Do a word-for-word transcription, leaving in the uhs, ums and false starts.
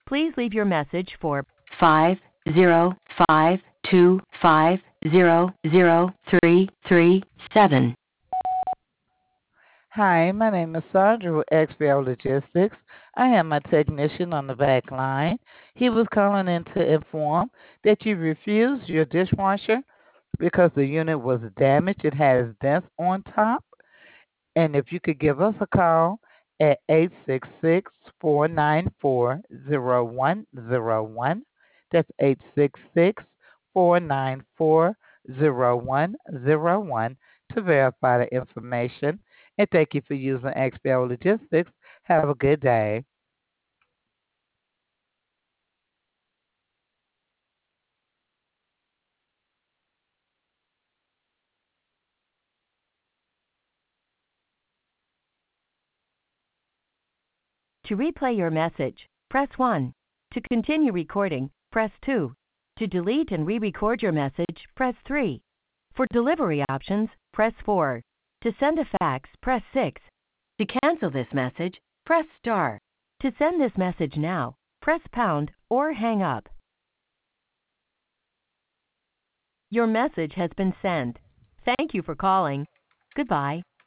Please leave your message for five zero five two five zero zero three three seven. Hi, my name is Sandra with X B L Logistics. I am a technician on the back line. He was calling in to inform that you refused your dishwasher because the unit was damaged. It has dents on top. And if you could give us a call at eight six six, four nine four, zero one zero one. That's eight six six, four nine four, zero one zero one to verify the information. And thank you for using X B L Logistics. Have a good day. to replay your message, press one. To continue recording, press two. To delete and re-record your message, press three. For delivery options, press four. To send a fax, press six. To cancel this message, press star. To send this message now, press pound or hang up. Your message has been sent. Thank you for calling. Goodbye.